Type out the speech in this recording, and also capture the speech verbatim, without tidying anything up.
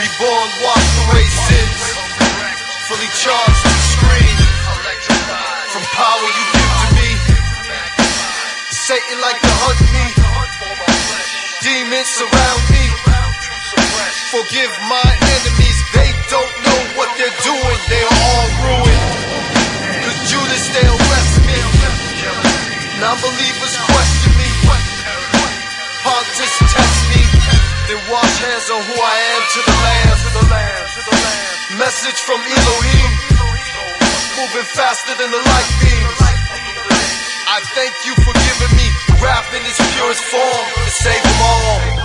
Reborn, washed away sins, fully charged and screamed from power you give to me. Satan like to hunt me, demons surround me. Forgive my enemies, they don't know what they're doing. They are all ruined, cause Judas, they'll arrest me. Non-believers question me, Pontus test me, then wash hands on who I am to the Lamb. Message from Elohim, moving faster than the light beams. I thank you for giving me rap in its purest form to save them all.